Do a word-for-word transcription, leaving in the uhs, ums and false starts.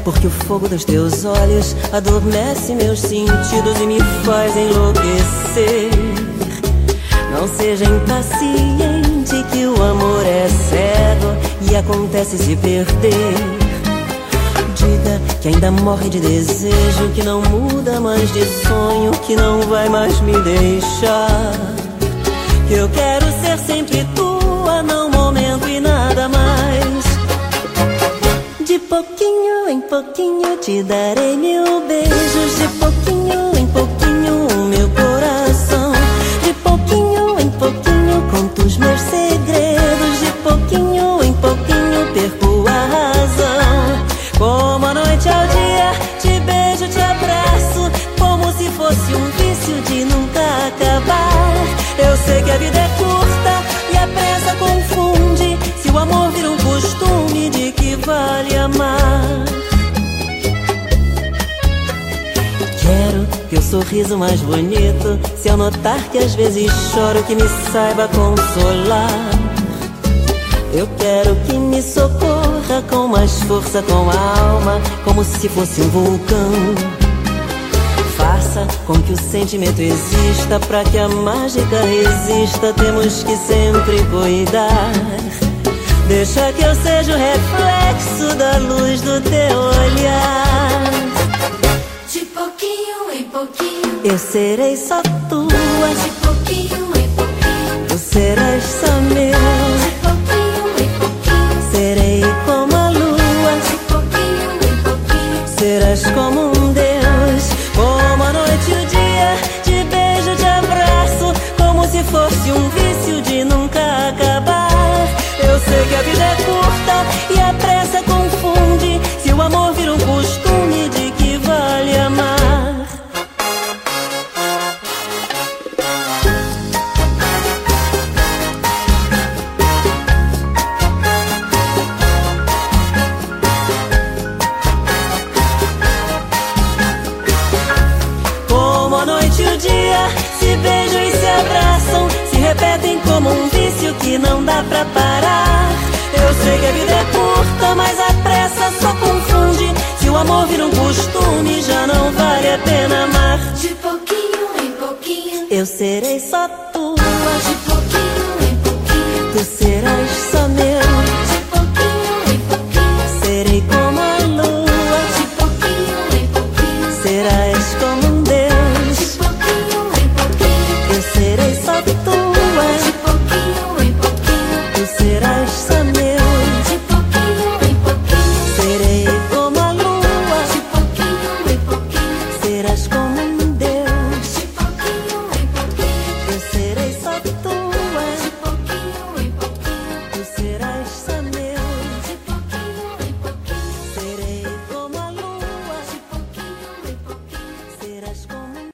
porque o fogo dos teus olhos adormece meus sentidos e me faz enlouquecer. Não seja impaciente, que o amor é cego e acontece se perder. Diga que ainda morre de desejo, que não muda mais de sonho, que não vai mais me deixar. Que eu quero ser sempre tua, não momento e nada mais. De pouquinho em pouquinho te darei mil beijos, de pouquinho em pouquinho o meu coração. De pouquinho em pouquinho conto os meus segredos, de pouquinho em pouquinho perco a razão. Como a noite ao dia, te beijo, te abraço, como se fosse um vício de nunca acabar. Eu sei que a vida é curta e a pressa confunde, se o amor vira um costume, de que vale amar? Quero que o sorriso mais bonito, se eu notar que às vezes choro, que me saiba consolar. Eu quero que me socorra com mais força, com a alma, como se fosse um vulcão. Faça com que o sentimento exista, pra que a mágica resista, temos que sempre cuidar. Deixa que eu seja o reflexo da luz do teu olhar. De pouquinho em pouquinho eu serei só tua, de pouquinho em pouquinho tu serás só meu. Serei como a lua, de pouquinho em pouquinho serás como um Deus. Como a noite e o dia, te beijo, te abraço, como se fosse um vício de nunca acabar. Eu sei que a vida é curta e a pressa confunde, se o amor vira um costume, de que vale amar? Como a noite e o dia se beijam e se abraçam, se repetem como um vício que não dá pra parar. Eu sei que a vida é curta, mas a pressa só confunde, se o amor vira um costume, já não vale a pena amar. De pouquinho em pouquinho eu serei só tua, de pouquinho em pouquinho tu serás